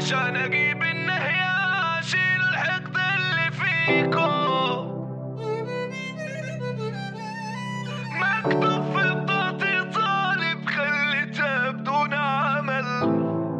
وعشان اجيب النهية اشيل الحقد اللي فيكم. مكتوب في بطاقتي طالب خليتها بدون عمل.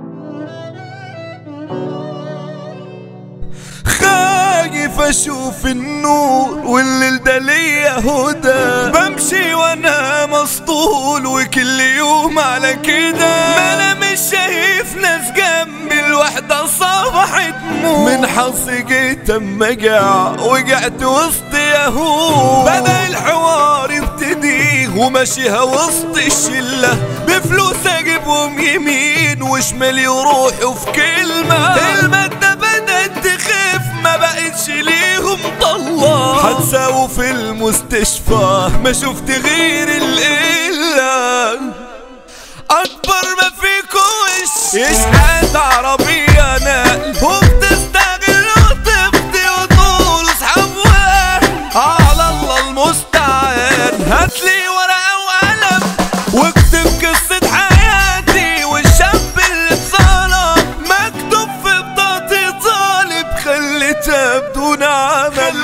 خايف اشوف النور والليل ده ليا هدى، بمشي وانا مسطول وكل يوم على كده. ما انا مش شايف ناس جنبي، الوحدة صبحت موت. من حظي جيت اما وقعت وسط يهود. بدأ الحوار يبتدي وماشيها وسط الشلة، بفلوس اجيبهم يمين وشمال يروحوا في كلمة. المادة بدأت تخف ما بقتش ليهم طلع، حتساووا في المستشفى ما شفت غير القلة. اكبر ما فيكو وش يشحت عربية نقل، وبتستغل وتفضي وطول اصحاب على الله المستعان. هاتلي ورقة وقلم واكتب قصة حياتي والشاب اللي اتظلم. مكتوب في بطاقتي طالب خليتها بدون عمل.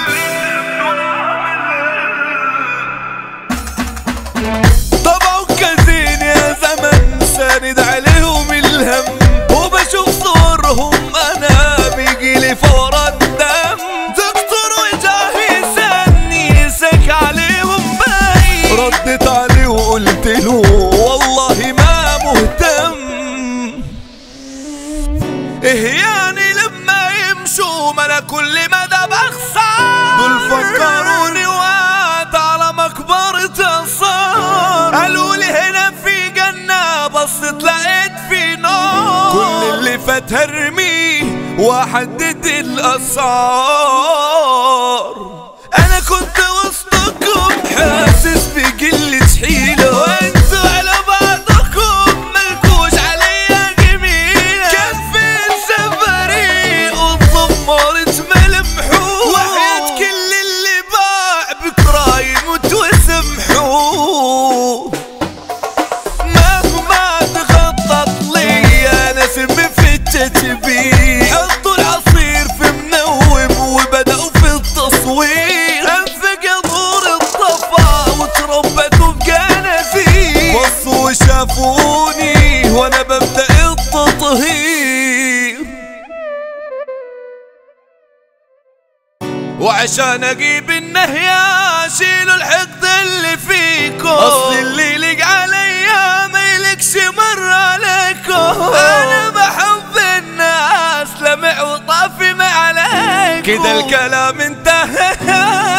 طبعوا كازين يا زمن ساند عليهم الهم، وبشوف صورهم انا بيجيلي فورا دم. دكتور وجاهزني يسك عليهم باين، ردت عليه وقلت له والله ما مهتم. ايه يعني لما يمشوا ما انا كل مدى بخسر؟ دول فكروني وقعت على مقبرة الصار. قالوا لي هنا في جنة بصيت لقيت في نار. كل اللي فات هرميه واحدد الاسعار. انا كنت وسطكم حاسس بقلة حيلة، وانتوا على بعضكم ملكوش عليا جميلة. كان في سفري واتدمرت ملمحوه، وحياة كل اللي باع بكرة يموت وسمحوه. مهما تخطط لي انا سم في التتبيل، حطوا العصير في منوم وبدأوا في التصوير. انفق نور الطفا وتربتوا بجنازير، بصوا وشافوني وانا ببدأ التطهير. وعشان اجيب النهية اشيل الحقد اللي فيكم. اصل اللي يلق عليا ما يلقش مرة عليكم. انا بحب الناس لمع وطافي ما عليكم. كده الكلام انتهى.